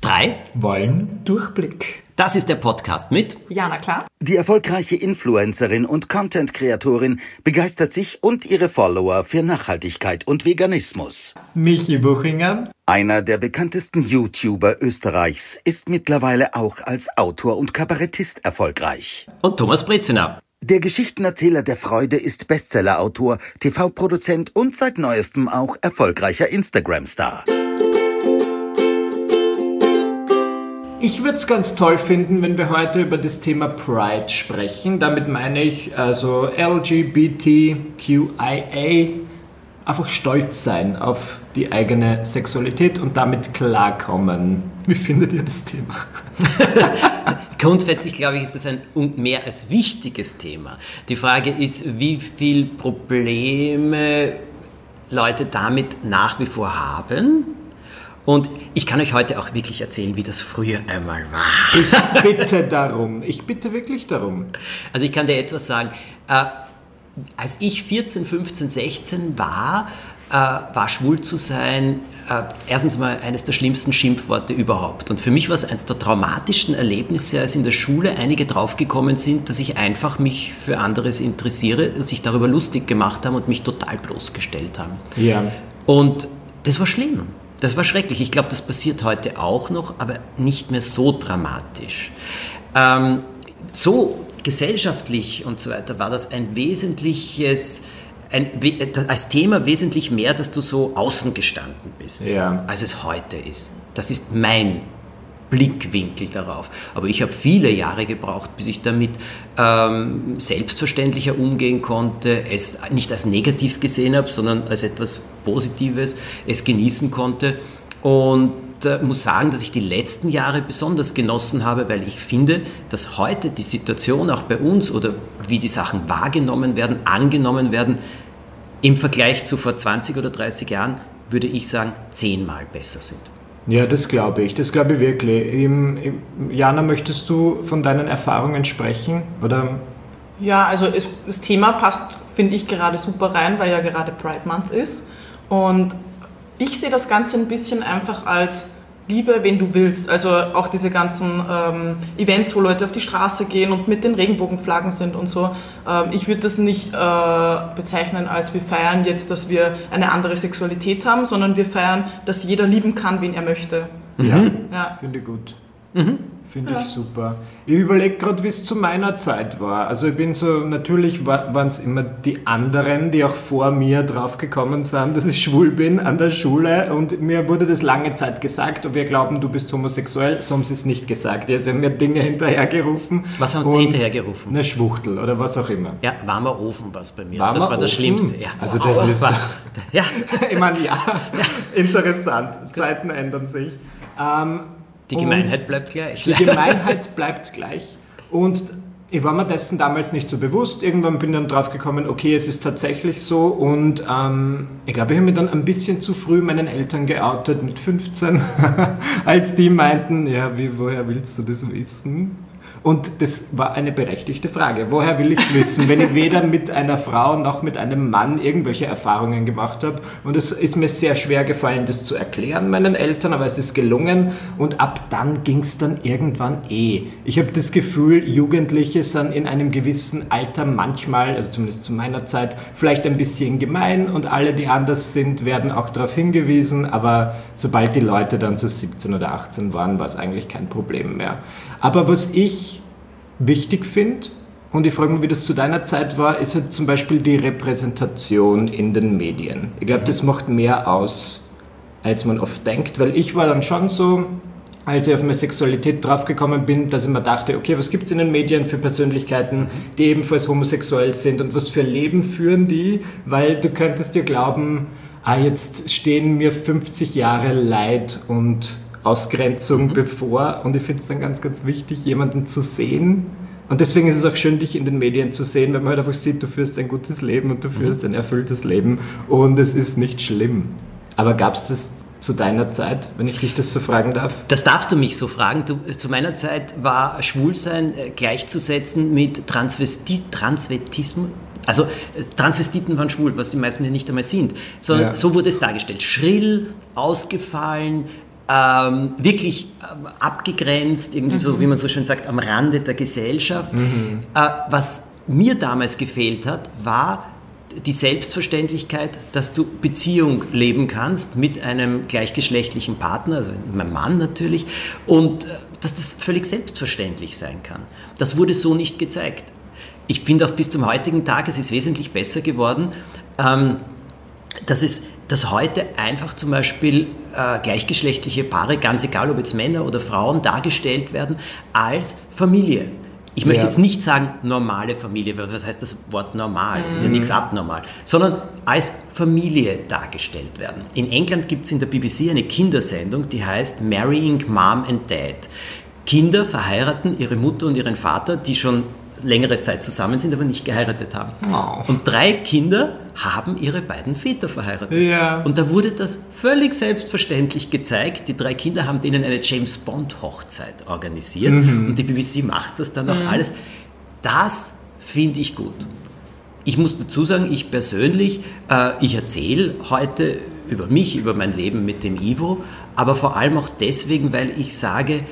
3 wollen Durchblick. Das ist der Podcast mit Jana Klaas. Die erfolgreiche Influencerin und Content-Kreatorin begeistert sich und ihre Follower für Nachhaltigkeit und Veganismus. Michi Buchinger. Einer der bekanntesten YouTuber Österreichs ist mittlerweile auch als Autor und Kabarettist erfolgreich. Und Thomas Brezina. Der Geschichtenerzähler der Freude ist Bestsellerautor, TV-Produzent und seit neuestem auch erfolgreicher Instagram-Star. Ich würde es ganz toll finden, wenn wir heute über das Thema Pride sprechen. Damit meine ich also LGBTQIA, einfach stolz sein auf die eigene Sexualität und damit klarkommen. Wie findet ihr das Thema? Grundsätzlich, glaube ich, ist das ein mehr als wichtiges Thema. Die Frage ist, wie viele Probleme Leute damit nach wie vor haben. Und ich kann euch heute auch wirklich erzählen, wie das früher einmal war. Ich bitte darum. Ich bitte wirklich darum. Also ich kann dir etwas sagen. Als ich 14, 15, 16 war schwul zu sein, erstens mal eines der schlimmsten Schimpfworte überhaupt. Und für mich war es eines der traumatischsten Erlebnisse, als in der Schule einige draufgekommen sind, dass ich einfach mich für anderes interessiere und sich darüber lustig gemacht haben und mich total bloßgestellt haben. Ja. Und das war schlimm. Das war schrecklich. Ich glaube, das passiert heute auch noch, aber nicht mehr so dramatisch. So gesellschaftlich und so weiter war das als Thema wesentlich mehr, dass du so außen gestanden bist, als es heute ist. Das ist mein Blickwinkel darauf. Aber ich habe viele Jahre gebraucht, bis ich damit selbstverständlicher umgehen konnte, es nicht als negativ gesehen habe, sondern als etwas Positives, es genießen konnte und muss sagen, dass ich die letzten Jahre besonders genossen habe, weil ich finde, dass heute die Situation auch bei uns oder wie die Sachen wahrgenommen werden, angenommen werden, im Vergleich zu vor 20 oder 30 Jahren, würde ich sagen, 10-mal besser sind. Ja, das glaube ich wirklich. Jana, möchtest du von deinen Erfahrungen sprechen? Oder? Ja, also das Thema passt, finde ich, gerade super rein, weil ja gerade Pride Month ist. Und ich sehe das Ganze ein bisschen einfach als Liebe, wen du willst. Also auch diese ganzen Events, wo Leute auf die Straße gehen und mit den Regenbogenflaggen sind und so. Ich würde das nicht bezeichnen als wir feiern jetzt, dass wir eine andere Sexualität haben, sondern wir feiern, dass jeder lieben kann, wen er möchte. Ja. Finde ich gut. Finde ich super. Ich überlege gerade, wie es zu meiner Zeit war. Also ich bin so, natürlich waren es immer die anderen, die auch vor mir drauf gekommen sind, dass ich schwul bin an der Schule und mir wurde das lange Zeit gesagt, ob wir glauben, du bist homosexuell, so haben sie es nicht gesagt. Die haben mir Dinge hinterhergerufen. Was haben sie hinterhergerufen? Eine Schwuchtel oder was auch immer. Ja, warmer Ofen war es bei mir. Das war das Schlimmste. Ja. Also das ist... Ja. Ich meine, interessant. Zeiten ändern sich. Die Gemeinheit bleibt gleich. Die Gemeinheit bleibt gleich. Und ich war mir dessen damals nicht so bewusst. Irgendwann bin ich dann drauf gekommen, okay, es ist tatsächlich so. Und ich glaube, ich habe mich dann ein bisschen zu früh meinen Eltern geoutet mit 15, als die meinten, ja, woher willst du das wissen? Und das war eine berechtigte Frage. Woher will ich es wissen, wenn ich weder mit einer Frau noch mit einem Mann irgendwelche Erfahrungen gemacht habe? Und es ist mir sehr schwer gefallen, das zu erklären meinen Eltern, aber es ist gelungen. Und ab dann ging es dann irgendwann Ich habe das Gefühl, Jugendliche sind in einem gewissen Alter manchmal, also zumindest zu meiner Zeit, vielleicht ein bisschen gemein und alle, die anders sind, werden auch darauf hingewiesen. Aber sobald die Leute dann so 17 oder 18 waren, war es eigentlich kein Problem mehr. Aber was ich wichtig finde, und ich frage mich, wie das zu deiner Zeit war, ist halt zum Beispiel die Repräsentation in den Medien. Ich glaube, das macht mehr aus, als man oft denkt, weil ich war dann schon so, als ich auf meine Sexualität draufgekommen bin, dass ich mir dachte, okay, was gibt es in den Medien für Persönlichkeiten, die ebenfalls homosexuell sind und was für Leben führen die? Weil du könntest dir glauben, jetzt stehen mir 50 Jahre Leid und Ausgrenzung bevor, und ich finde es dann ganz, ganz wichtig, jemanden zu sehen. Und deswegen ist es auch schön, dich in den Medien zu sehen, weil man halt einfach sieht, du führst ein gutes Leben und du führst ein erfülltes Leben und es ist nicht schlimm. Aber gab es das zu deiner Zeit, wenn ich dich das so fragen darf? Das darfst du mich so fragen. Zu meiner Zeit war Schwulsein gleichzusetzen mit Transvestismus. Also Transvestiten waren schwul, was die meisten ja nicht einmal sind. Sondern so wurde es dargestellt. Schrill, ausgefallen, wirklich abgegrenzt, irgendwie so, wie man so schön sagt, am Rande der Gesellschaft. Was mir damals gefehlt hat, war die Selbstverständlichkeit, dass du Beziehung leben kannst mit einem gleichgeschlechtlichen Partner, also meinem Mann natürlich, und dass das völlig selbstverständlich sein kann. Das wurde so nicht gezeigt. Ich finde auch bis zum heutigen Tag, es ist wesentlich besser geworden, dass heute einfach zum Beispiel gleichgeschlechtliche Paare, ganz egal ob jetzt Männer oder Frauen, dargestellt werden als Familie. Ich möchte jetzt nicht sagen normale Familie, weil was heißt das Wort normal? Das ist ja nichts abnormal, sondern als Familie dargestellt werden. In England gibt es in der BBC eine Kindersendung, die heißt Marrying Mom and Dad. Kinder verheiraten ihre Mutter und ihren Vater, die schon längere Zeit zusammen sind, aber nicht geheiratet haben. Oh. Und 3 Kinder haben ihre beiden Väter verheiratet. Ja. Und da wurde das völlig selbstverständlich gezeigt. Die 3 Kinder haben denen eine James-Bond-Hochzeit organisiert und die BBC macht das dann auch alles. Das finde ich gut. Ich muss dazu sagen, ich persönlich, ich erzähle heute über mich, über mein Leben mit dem Ivo, aber vor allem auch deswegen, weil ich sage,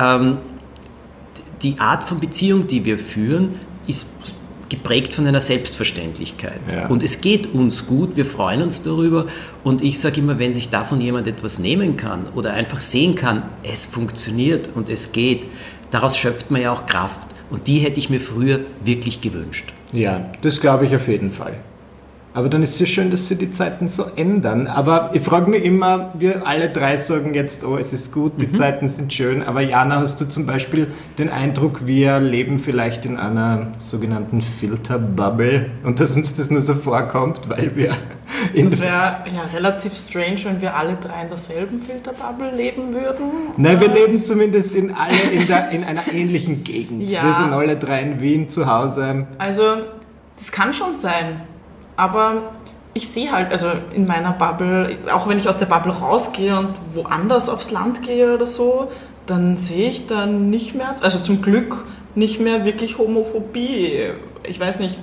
die Art von Beziehung, die wir führen, ist geprägt von einer Selbstverständlichkeit. Ja. Und es geht uns gut, wir freuen uns darüber. Und ich sage immer, wenn sich davon jemand etwas nehmen kann oder einfach sehen kann, es funktioniert und es geht, daraus schöpft man ja auch Kraft. Und die hätte ich mir früher wirklich gewünscht. Ja, das glaube ich auf jeden Fall. Aber dann ist es ja schön, dass sich die Zeiten so ändern. Aber ich frage mich immer, wir alle 3 sagen jetzt, oh, es ist gut, die Zeiten sind schön. Aber Jana, hast du zum Beispiel den Eindruck, wir leben vielleicht in einer sogenannten Filterbubble und dass uns das nur so vorkommt, weil wir... Das wäre ja relativ strange, wenn wir alle 3 in derselben Filterbubble leben würden. Nein, wir leben zumindest in einer ähnlichen Gegend. Ja. Wir sind alle 3 in Wien zu Hause. Also, das kann schon sein. Aber ich sehe halt, also in meiner Bubble, auch wenn ich aus der Bubble rausgehe und woanders aufs Land gehe oder so, dann sehe ich dann nicht mehr, also zum Glück nicht mehr wirklich Homophobie. Ich weiß nicht,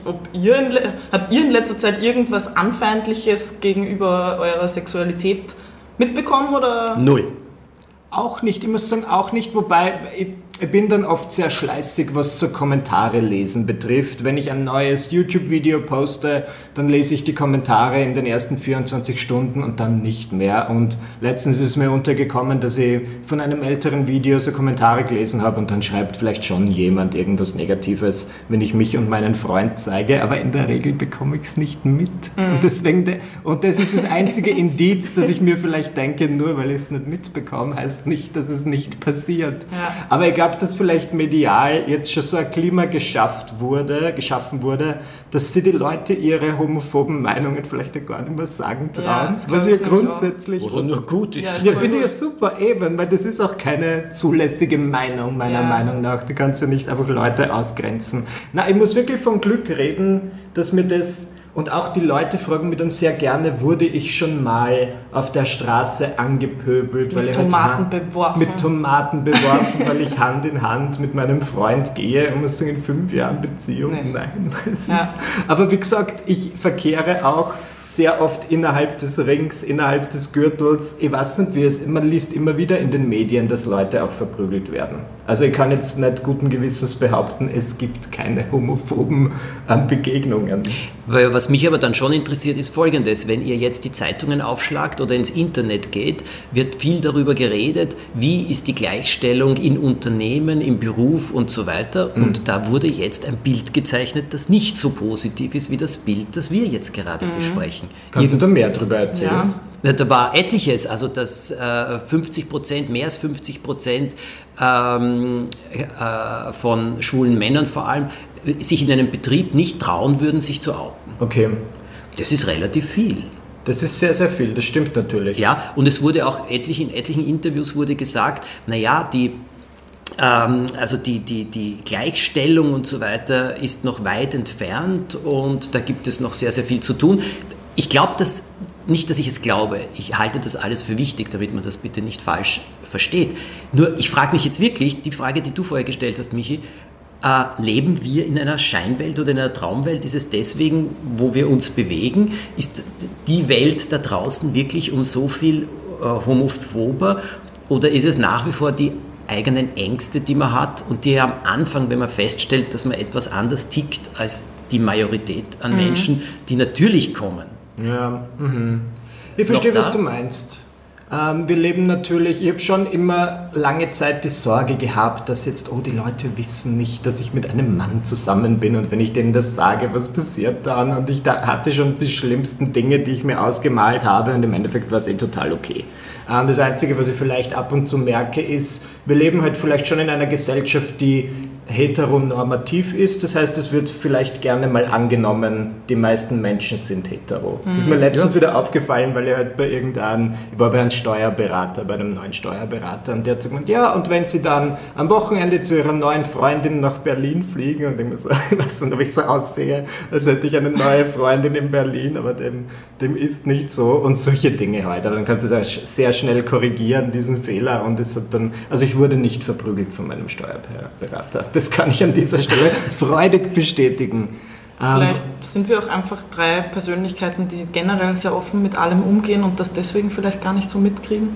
habt ihr in letzter Zeit irgendwas Anfeindliches gegenüber eurer Sexualität mitbekommen oder? Null. Auch nicht, ich muss sagen, auch nicht, wobei ich bin dann oft sehr schleißig, was so Kommentare lesen betrifft. Wenn ich ein neues YouTube-Video poste, dann lese ich die Kommentare in den ersten 24 Stunden und dann nicht mehr. Und letztens ist es mir untergekommen, dass ich von einem älteren Video so Kommentare gelesen habe und dann schreibt vielleicht schon jemand irgendwas Negatives, wenn ich mich und meinen Freund zeige, aber in der Regel bekomme ich es nicht mit. Und deswegen, und das ist das einzige Indiz, dass ich mir vielleicht denke, nur weil ich es nicht mitbekomme, heißt nicht, dass es nicht passiert. Ja. Aber ich glaube, dass vielleicht medial jetzt schon so ein Klima geschaffen wurde, dass sie die Leute ihre homophoben Meinungen vielleicht gar nicht mehr sagen trauen. Ja, was ja grundsätzlich... Oder nur gut ist. Ja, finde ich ja super eben, weil das ist auch keine zulässige Meinung, meiner Meinung nach. Du kannst ja nicht einfach Leute ausgrenzen. Na, ich muss wirklich von Glück reden, dass mir das... Und auch die Leute fragen mich dann sehr gerne, wurde ich schon mal auf der Straße angepöbelt, weil ich mit Tomaten beworfen, weil ich Hand in Hand mit meinem Freund gehe. Ich muss sagen, in 5 Jahren Beziehung, nein. Aber wie gesagt, ich verkehre auch sehr oft innerhalb des Rings, innerhalb des Gürtels. Ich weiß nicht, man liest immer wieder in den Medien, dass Leute auch verprügelt werden. Also ich kann jetzt nicht guten Gewissens behaupten, es gibt keine homophoben Begegnungen. Was mich aber dann schon interessiert, ist Folgendes. Wenn ihr jetzt die Zeitungen aufschlagt oder ins Internet geht, wird viel darüber geredet, wie ist die Gleichstellung in Unternehmen, im Beruf und so weiter. Und da wurde jetzt ein Bild gezeichnet, das nicht so positiv ist wie das Bild, das wir jetzt gerade besprechen. Kannst du da mehr darüber erzählen? Ja. Da war etliches, also dass 50%, mehr als 50% von schwulen Männern vor allem sich in einem Betrieb nicht trauen würden, sich zu outen. Okay. Das ist relativ viel. Das ist sehr, sehr viel, das stimmt natürlich. Ja, und es wurde auch in etlichen Interviews wurde gesagt, naja, die Gleichstellung und so weiter ist noch weit entfernt und da gibt es noch sehr, sehr viel zu tun. Ich glaube das nicht, dass ich es glaube. Ich halte das alles für wichtig, damit man das bitte nicht falsch versteht. Nur, ich frage mich jetzt wirklich, die Frage, die du vorher gestellt hast, Michi, leben wir in einer Scheinwelt oder in einer Traumwelt? Ist es deswegen, wo wir uns bewegen? Ist die Welt da draußen wirklich um so viel homophober? Oder ist es nach wie vor die eigenen Ängste, die man hat und die am Anfang, wenn man feststellt, dass man etwas anders tickt als die Majorität an Menschen, die natürlich kommen? Ja, ich verstehe, was du meinst. Wir leben natürlich, ich habe schon immer lange Zeit die Sorge gehabt, dass jetzt, die Leute wissen nicht, dass ich mit einem Mann zusammen bin und wenn ich denen das sage, was passiert dann? Und ich hatte schon die schlimmsten Dinge, die ich mir ausgemalt habe und im Endeffekt war es total okay. Das Einzige, was ich vielleicht ab und zu merke, ist, wir leben halt vielleicht schon in einer Gesellschaft, die heteronormativ ist. Das heißt, es wird vielleicht gerne mal angenommen, die meisten Menschen sind hetero. Das ist mir letztens wieder aufgefallen, weil ich halt ich war bei einem Steuerberater, bei einem neuen Steuerberater und der hat gesagt, ja, und wenn sie dann am Wochenende zu ihrer neuen Freundin nach Berlin fliegen und ich mir so, ich weiß nicht, ob ich so aussehe, als hätte ich eine neue Freundin in Berlin, aber dem ist nicht so und solche Dinge halt. Aber dann kannst du es sehr schnell korrigieren, diesen Fehler und es hat dann, also ich wurde nicht verprügelt von meinem Steuerberater. Das kann ich an dieser Stelle freudig bestätigen. Vielleicht sind wir auch einfach 3 Persönlichkeiten, die generell sehr offen mit allem umgehen und das deswegen vielleicht gar nicht so mitkriegen.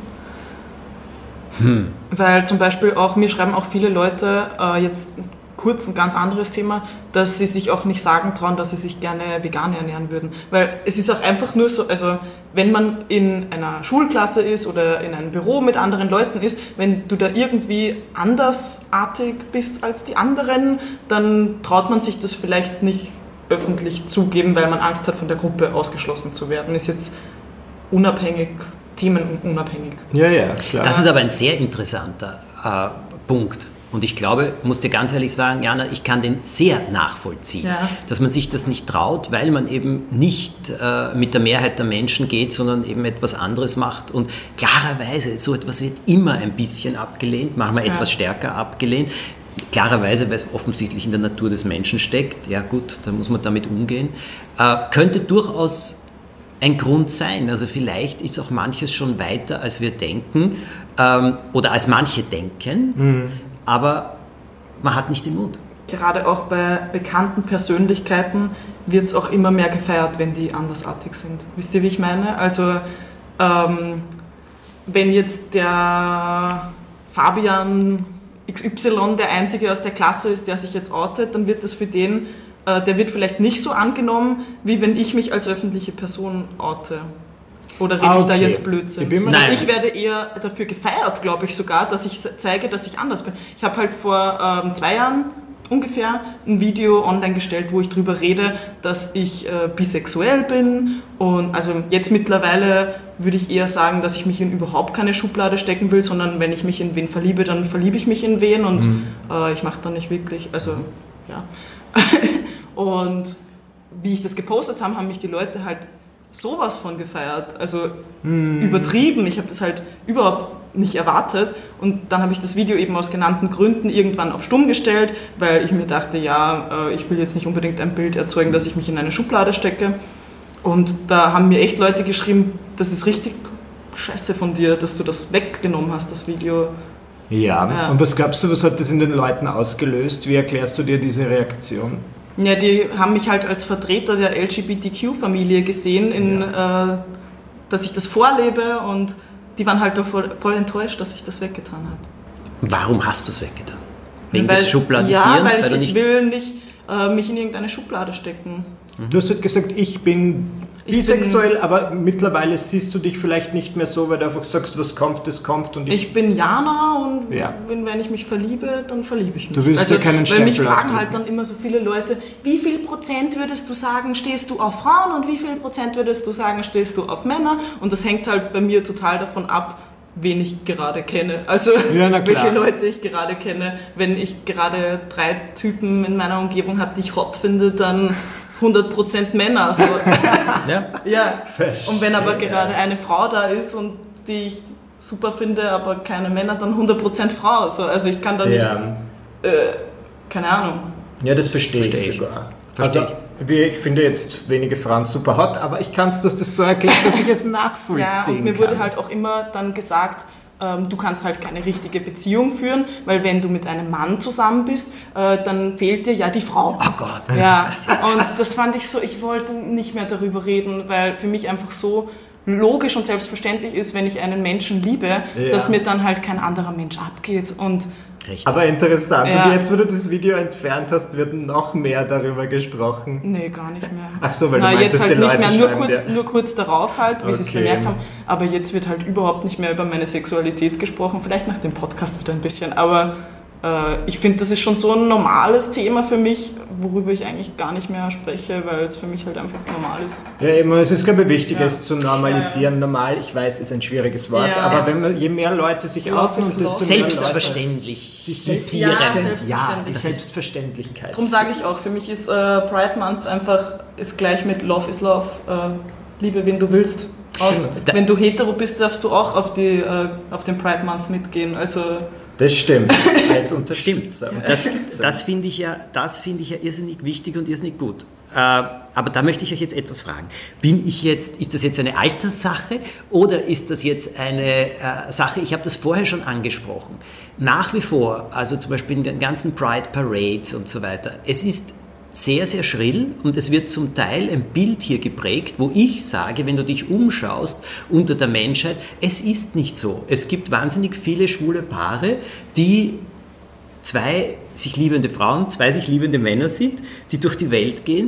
Weil zum Beispiel auch, mir schreiben auch viele Leute, jetzt kurz ein ganz anderes Thema, dass sie sich auch nicht sagen trauen, dass sie sich gerne vegan ernähren würden. Weil es ist auch einfach nur so, also wenn man in einer Schulklasse ist oder in einem Büro mit anderen Leuten ist, wenn du da irgendwie andersartig bist als die anderen, dann traut man sich das vielleicht nicht öffentlich zugeben, weil man Angst hat, von der Gruppe ausgeschlossen zu werden. Ist jetzt themenunabhängig. Ja, klar. Das ist aber ein sehr interessanter Punkt. Und ich glaube, ich muss dir ganz ehrlich sagen, Jana, ich kann den sehr nachvollziehen, dass man sich das nicht traut, weil man eben nicht mit der Mehrheit der Menschen geht, sondern eben etwas anderes macht. Und klarerweise, so etwas wird immer ein bisschen abgelehnt, manchmal etwas stärker abgelehnt. Klarerweise, weil es offensichtlich in der Natur des Menschen steckt. Ja gut, da muss man damit umgehen. Könnte durchaus ein Grund sein. Also vielleicht ist auch manches schon weiter, als wir denken oder als manche denken. Aber man hat nicht den Mut. Gerade auch bei bekannten Persönlichkeiten wird es auch immer mehr gefeiert, wenn die andersartig sind. Wisst ihr, wie ich meine? Also wenn jetzt der Fabian XY der Einzige aus der Klasse ist, der sich jetzt outet, dann wird das für den, der wird vielleicht nicht so angenommen, wie wenn ich mich als öffentliche Person oute. Oder rede ich da jetzt Blödsinn? Ich werde eher dafür gefeiert, glaube ich sogar, dass ich zeige, dass ich anders bin. Ich habe halt vor 2 Jahren ungefähr ein Video online gestellt, wo ich drüber rede, dass ich bisexuell bin und also jetzt mittlerweile würde ich eher sagen, dass ich mich in überhaupt keine Schublade stecken will, sondern wenn ich mich in wen verliebe, dann verliebe ich mich in wen und ich mache dann nicht wirklich, also ja. Und wie ich das gepostet habe, haben mich die Leute halt sowas von gefeiert, also übertrieben. Ich habe das halt überhaupt nicht erwartet und dann habe ich das Video eben aus genannten Gründen irgendwann auf stumm gestellt, weil ich mir dachte, ich will jetzt nicht unbedingt ein Bild erzeugen, dass ich mich in eine Schublade stecke und da haben mir echt Leute geschrieben, das ist richtig scheiße von dir, dass du das weggenommen hast, das Video. Ja, und was glaubst du, was hat das in den Leuten ausgelöst? Wie erklärst du dir diese Reaktion? Ja, die haben mich halt als Vertreter der LGBTQ-Familie gesehen, dass ich das vorlebe und die waren halt voll enttäuscht, dass ich das weggetan habe. Warum hast du es weggetan? Wegen des Schubladisierens? Ja, weil ich will nicht mich in irgendeine Schublade stecken. Du hast halt gesagt, ich bin bisexuell, aber mittlerweile siehst du dich vielleicht nicht mehr so, weil du einfach sagst, was kommt, das kommt. Und ich bin Jana und wenn ich mich verliebe, dann verliebe ich mich. Du willst ja keinen Stempel. Weil mich fragen halt dann immer so viele Leute, wie viel Prozent würdest du sagen, stehst du auf Frauen und wie viel Prozent würdest du sagen, stehst du auf Männer? Und das hängt halt bei mir total davon ab, wen ich gerade kenne. Also welche Leute ich gerade kenne. Wenn ich gerade 3 Typen in meiner Umgebung habe, die ich hot finde, dann 100% Männer. So. Ja. Und wenn aber gerade eine Frau da ist und die ich super finde, aber keine Männer, dann 100% Frau. So. Also ich kann da nicht, keine Ahnung. Ja, das verstehe ich sogar. Also ich finde jetzt wenige Frauen super hot, aber ich kann es, dass das so erklärt, dass ich es nachvollziehen kann. Ja, und mir wurde halt auch immer dann gesagt, du kannst halt keine richtige Beziehung führen, weil wenn du mit einem Mann zusammen bist, dann fehlt dir ja die Frau. Oh Gott. Ja, und das fand ich so, ich wollte nicht mehr darüber reden, weil für mich einfach so logisch und selbstverständlich ist, wenn ich einen Menschen liebe, dass mir dann halt kein anderer Mensch abgeht. Und Richtig. Aber interessant. Und jetzt, wo du das Video entfernt hast, wird noch mehr darüber gesprochen. Nee, gar nicht mehr. Ach so, weil du meintest, jetzt halt die nicht Leute mehr, schreiben nur kurz darauf halt, wie sie es Okay. bemerkt haben. Aber jetzt wird halt überhaupt nicht mehr über meine Sexualität gesprochen. Vielleicht nach dem Podcast wieder ein bisschen. Aber ich finde, das ist schon so ein normales Thema für mich, worüber ich eigentlich gar nicht mehr spreche, weil es für mich halt einfach normal ist. Ja, eben, es ist, glaube ich, wichtig, es zu normalisieren. Normal, ich weiß, ist ein schwieriges Wort, Ja. aber je mehr Leute sich outen und desto mehr Selbstverständlich. Die Selbstverständlichkeit. Darum sage ich auch, für mich ist Pride Month einfach ist gleich mit Love is Love, Liebe, wen du willst. Wenn du hetero bist, darfst du auch auf den Pride Month mitgehen. Also Das stimmt, als Unterstützer. Das finde ich ja irrsinnig wichtig und irrsinnig gut. Aber da möchte ich euch jetzt etwas fragen. Ist das jetzt eine Alterssache oder ist das jetzt eine Sache, ich habe das vorher schon angesprochen, nach wie vor, also zum Beispiel in den ganzen Pride Parades und so weiter, es ist sehr, sehr schrill und es wird zum Teil ein Bild hier geprägt, wo ich sage, wenn du dich umschaust unter der Menschheit, es ist nicht so. Es gibt wahnsinnig viele schwule Paare, die zwei sich liebende Frauen, zwei sich liebende Männer sind, die durch die Welt gehen,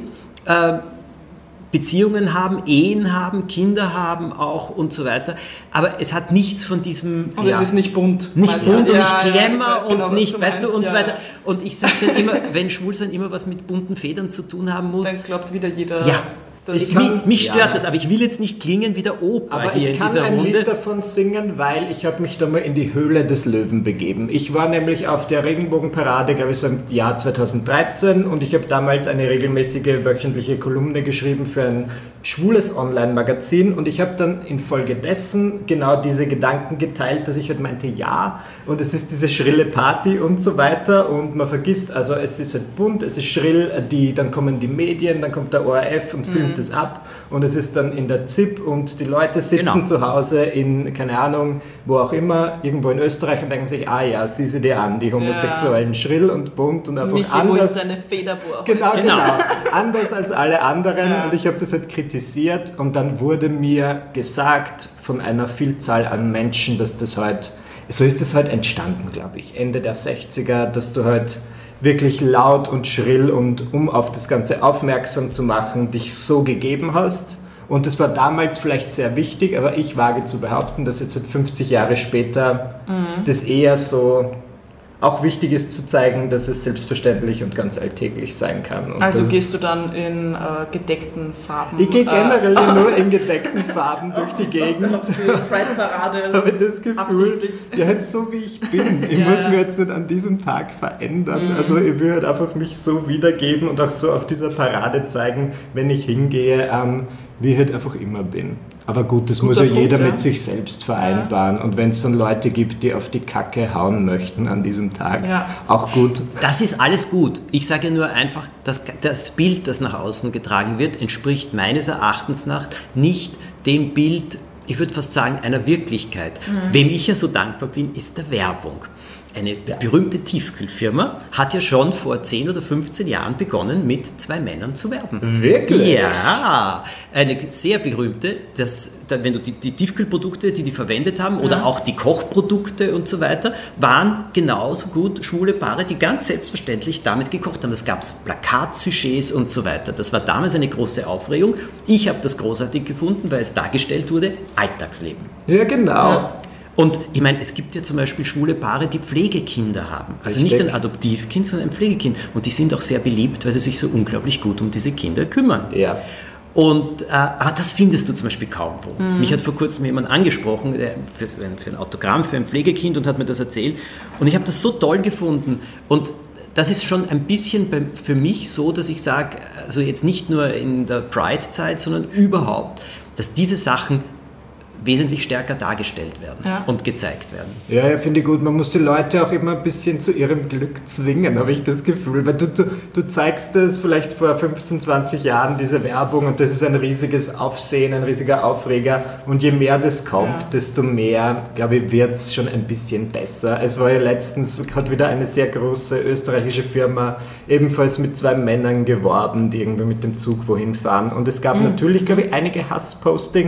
Beziehungen haben, Ehen haben, Kinder haben auch und so weiter. Aber es hat nichts von diesem... Und es ist nicht bunt. Nicht bunt und nicht Glamour genau, und nicht, weißt du, und so ja. weiter. Und ich sage dann immer, wenn Schwulsein immer was mit bunten Federn zu tun haben muss... Dann glaubt wieder jeder... Ja. dass- Mich stört das, aber ich will jetzt nicht klingen wie der Opa Aber hier ich in kann dieser ein Runde. Lied davon singen, weil ich habe mich da mal in die Höhle des Löwen begeben. Ich war nämlich auf der Regenbogenparade, glaube ich, so im Jahr 2013 und ich habe damals eine regelmäßige wöchentliche Kolumne geschrieben für ein schwules Online-Magazin und ich habe dann infolgedessen genau diese Gedanken geteilt, dass ich halt meinte, ja, und es ist diese schrille Party und so weiter und man vergisst, also es ist halt bunt, es ist schrill, dann kommen die Medien, dann kommt der ORF und filmt es ab und es ist dann in der ZIP und die Leute sitzen zu Hause in, keine Ahnung, wo auch immer, irgendwo in Österreich und denken sich, ah ja, sieh sie dir an, die Homosexuellen schrill und bunt und einfach Michi, wo anders. ist deine Federbohr? Genau. Anders als alle anderen und ich habe das halt kritisiert und dann wurde mir gesagt von einer Vielzahl an Menschen, dass das halt, so ist das halt entstanden, glaube ich, Ende der 60er, dass du halt wirklich laut und schrill und um auf das Ganze aufmerksam zu machen, dich so gegeben hast. Und das war damals vielleicht sehr wichtig, aber ich wage zu behaupten, dass jetzt halt 50 Jahre später das eher so auch wichtig ist zu zeigen, dass es selbstverständlich und ganz alltäglich sein kann. Und Also das gehst du dann in gedeckten Farben? Ich gehe generell nur in gedeckten Farben durch die Gegend. Pride-Parade. Habe das Gefühl, Absichtlich. ja, halt so wie ich bin. Ich muss mir jetzt nicht an diesem Tag verändern. Also ich will halt einfach mich so wiedergeben und auch so auf dieser Parade zeigen, wenn ich hingehe, wie ich halt einfach immer bin. Aber gut, das muss ja Punkt, jeder ja. mit sich selbst vereinbaren. Und wenn es dann Leute gibt, die auf die Kacke hauen möchten an diesem Tag, auch gut. Das ist alles gut. Ich sage nur einfach, das Bild, das nach außen getragen wird, entspricht meines Erachtens nach nicht dem Bild, ich würde fast sagen, einer Wirklichkeit. Wem ich ja so dankbar bin, ist der Werbung. Eine berühmte Tiefkühlfirma hat ja schon vor 10 oder 15 Jahren begonnen, mit 2 Männern zu werben. Wirklich? Ja, eine sehr berühmte, wenn du die Tiefkühlprodukte, die verwendet haben, oder auch die Kochprodukte und so weiter, waren genauso gut schwule Paare, die ganz selbstverständlich damit gekocht haben. Es gab Plakatsujets und so weiter. Das war damals eine große Aufregung. Ich habe das großartig gefunden, weil es dargestellt wurde, Alltagsleben. Ja, genau. Ja. Und ich meine, es gibt ja zum Beispiel schwule Paare, die Pflegekinder haben. Also Richtig. nicht ein Adoptivkind, sondern ein Pflegekind. Und die sind auch sehr beliebt, weil sie sich so unglaublich gut um diese Kinder kümmern. Ja. Und, aber das findest du zum Beispiel kaum wo. Mich hat vor kurzem jemand angesprochen für ein Autogramm für ein Pflegekind und hat mir das erzählt. Und ich habe das so toll gefunden. Und das ist schon ein bisschen für mich so, dass ich sage, also jetzt nicht nur in der Pride-Zeit, sondern überhaupt, dass diese Sachen wesentlich stärker dargestellt werden und gezeigt werden. Ja, finde ich gut. Man muss die Leute auch immer ein bisschen zu ihrem Glück zwingen, habe ich das Gefühl. Weil du zeigst es vielleicht vor 15, 20 Jahren, diese Werbung, und das ist ein riesiges Aufsehen, ein riesiger Aufreger. Und je mehr das kommt, desto mehr, glaube ich, wird es schon ein bisschen besser. Es war ja letztens, hat wieder eine sehr große österreichische Firma ebenfalls mit 2 Männern geworben, die irgendwie mit dem Zug wohin fahren. Und es gab natürlich, glaube ich, einige Hasspostings,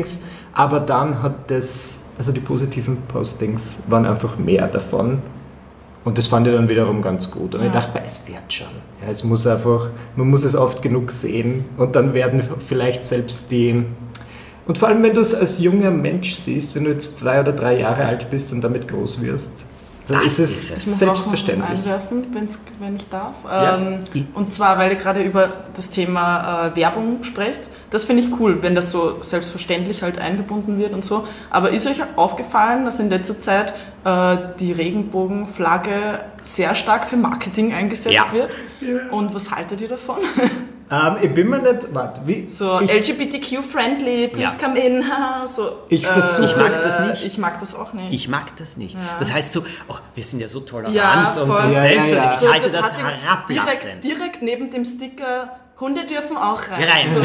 Aber dann hat also die positiven Postings waren einfach mehr davon. Und das fand ich dann wiederum ganz gut. Und ich dachte, es wird schon. Ja, es muss einfach, man muss es oft genug sehen und dann werden vielleicht selbst die... Und vor allem, wenn du es als junger Mensch siehst, wenn du jetzt 2 oder 3 Jahre alt bist und damit groß wirst, dann ist es selbstverständlich. Ich muss auch noch was einwerfen, wenn ich darf. Ja. Und zwar, weil ihr gerade über das Thema Werbung sprecht. Das finde ich cool, wenn das so selbstverständlich halt eingebunden wird und so. Aber ist euch aufgefallen, dass in letzter Zeit die Regenbogenflagge sehr stark für Marketing eingesetzt wird? Ja. Und was haltet ihr davon? Ich bin mir nicht... Warte, wie? So LGBTQ-friendly, please come in. So, ich mag das nicht. Ich mag das auch nicht. Ich mag das nicht. Ja. Das heißt so, wir sind ja so tolerant und so selbstverständlich. Ich halte das herablassend. Direkt neben dem Sticker... Hunde dürfen auch rein.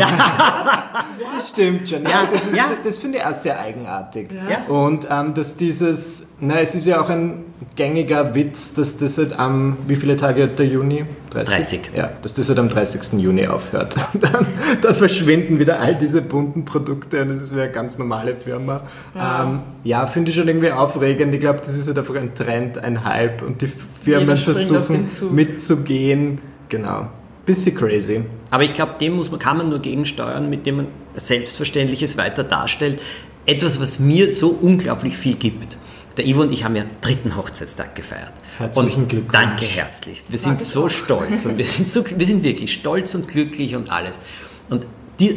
Das stimmt schon. Das finde ich auch sehr eigenartig. Ja. Und dass es ist ja auch ein gängiger Witz, dass das halt wie viele Tage hat der Juni? 30. Ja, dass das halt am 30. Juni aufhört. Dann verschwinden wieder all diese bunten Produkte und das ist wieder eine ganz normale Firma. Finde ich schon irgendwie aufregend. Ich glaube, das ist halt einfach ein Trend, ein Hype und die Firmen versuchen mitzugehen. Genau. Bisschen crazy. Aber ich glaube, kann man nur gegensteuern, mit dem man Selbstverständliches weiter darstellt. Etwas, was mir so unglaublich viel gibt. Der Ivo und ich haben ja 3. Hochzeitstag gefeiert. Herzlichen Glückwunsch. Danke herzlichst. Wir sind so stolz und wir sind wirklich stolz und glücklich und alles. Und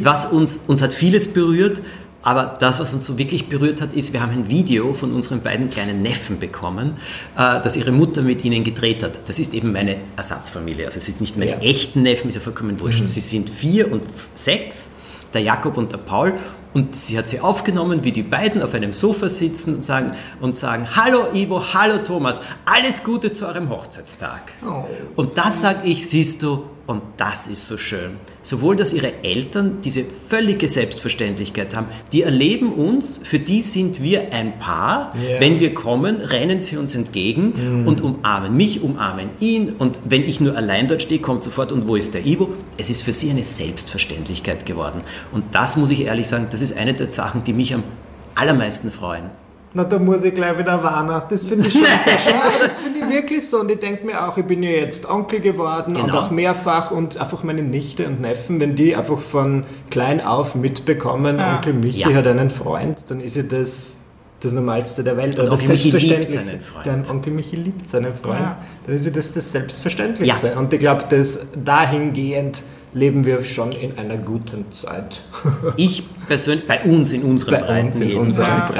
uns hat vieles berührt, aber das, was uns so wirklich berührt hat, ist, wir haben ein Video von unseren beiden kleinen Neffen bekommen, das ihre Mutter mit ihnen gedreht hat. Das ist eben meine Ersatzfamilie. Also es ist nicht meine echten Neffen, ist ja vollkommen wurscht. Sie sind 4 und 6, der Jakob und der Paul. Und sie hat sie aufgenommen, wie die beiden auf einem Sofa sitzen und sagen, hallo Ivo, hallo Thomas, alles Gute zu eurem Hochzeitstag. Oh, und das sage ich, siehst du, und das ist so schön. Sowohl, dass ihre Eltern diese völlige Selbstverständlichkeit haben, die erleben uns, für die sind wir ein Paar. Yeah. Wenn wir kommen, rennen sie uns entgegen und umarmen mich, umarmen ihn. Und wenn ich nur allein dort stehe, kommt sofort, und wo ist der Ivo? Es ist für sie eine Selbstverständlichkeit geworden. Und das muss ich ehrlich sagen, das ist eine der Sachen, die mich am allermeisten freuen. Na, da muss ich gleich wieder warnen. Das finde ich schon sehr schön. Aber das finde ich wirklich so. Und ich denke mir auch, ich bin ja jetzt Onkel geworden und auch mehrfach. Und einfach meine Nichte und Neffen, wenn die einfach von klein auf mitbekommen, Onkel Michi hat einen Freund, dann ist ja das Normalste der Welt. Und das Selbstverständlichste. Der Onkel Michi liebt seinen Freund. Ja. Dann ist ja das Selbstverständlichste. Ja. Und ich glaube, dahingehend leben wir schon in einer guten Zeit. Ich persönlich, bei uns in unseren Breiten.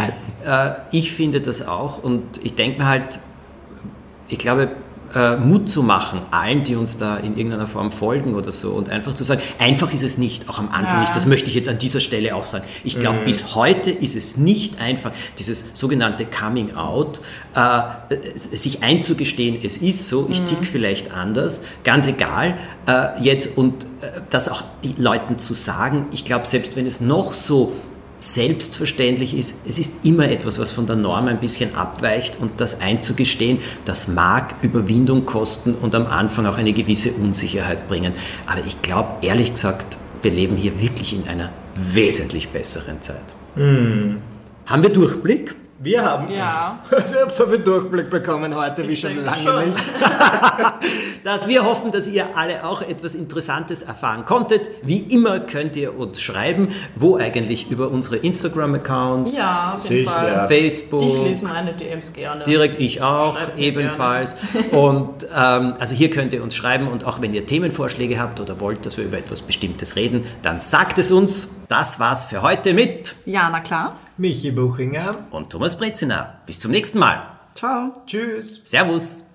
Ich finde das auch und ich denke mir halt, ich glaube, Mut zu machen, allen, die uns da in irgendeiner Form folgen oder so und einfach zu sagen, einfach ist es nicht, auch am Anfang nicht, das möchte ich jetzt an dieser Stelle auch sagen. Ich glaube, bis heute ist es nicht einfach, dieses sogenannte Coming Out, sich einzugestehen, es ist so, ich tick vielleicht anders, ganz egal, jetzt und das auch Leuten zu sagen, ich glaube, selbst wenn es noch so selbstverständlich ist, es ist immer etwas, was von der Norm ein bisschen abweicht und das einzugestehen, das mag Überwindung kosten und am Anfang auch eine gewisse Unsicherheit bringen. Aber ich glaube, ehrlich gesagt, wir leben hier wirklich in einer wesentlich besseren Zeit. Haben wir Durchblick? Wir haben. Ja. Ich habe so viel Durchblick bekommen heute wie schon lange nicht. Wir hoffen, dass ihr alle auch etwas Interessantes erfahren konntet. Wie immer könnt ihr uns schreiben, wo eigentlich über unsere Instagram-Accounts, ja, auf jeden Fall. Facebook. Ich lese meine DMs gerne. Direkt, ich auch, ebenfalls. Und also hier könnt ihr uns schreiben und auch wenn ihr Themenvorschläge habt oder wollt, dass wir über etwas Bestimmtes reden, dann sagt es uns. Das war's für heute mit Jana Klar, Michi Buchinger und Thomas Brezina. Bis zum nächsten Mal. Ciao. Tschüss. Servus.